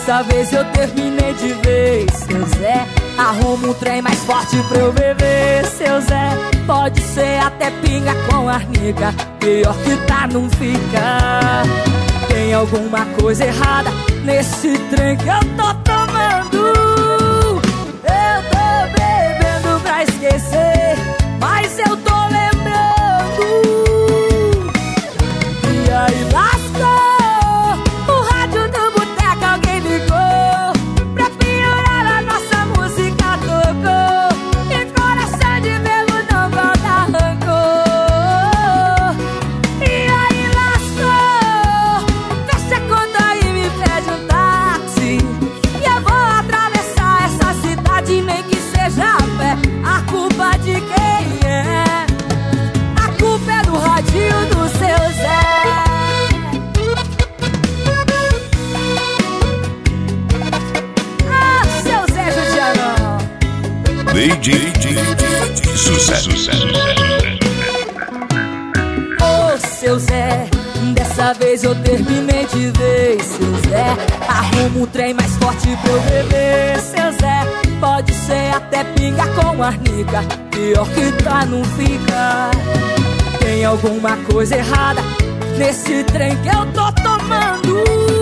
Dessa vez eu terminei de vez, seu Zé. Arruma um trem mais forte pra eu beber, seu Zé. Pode ser até pinga com arnica, pior que tá não fica. Tem alguma coisa errada nesse trem que eu tô tomando. Eu tô bebendo pra esquecer, mas eu tô lembrando. E aí lascou, o rádio do boteco alguém ligou. Pra piorar a nossa música tocou. E coração de bebo não volta rancor. E aí lascou, fecha a conta e me pede um táxi. E eu vou atravessar essa cidade, nem que seja a pé. A culpa de quem é? A culpa é do radinho do seu Zé. Ah, seu Zé Judianão. Sucesso. Ô, seu Zé, dessa vez eu terminei de vez, seu Zé. Arruma um trem mais forte pra eu beber, seu Zé. Pode ser até pinga com arnica, pior que tá não fica. Tem alguma coisa errada nesse trem que eu tô tomando.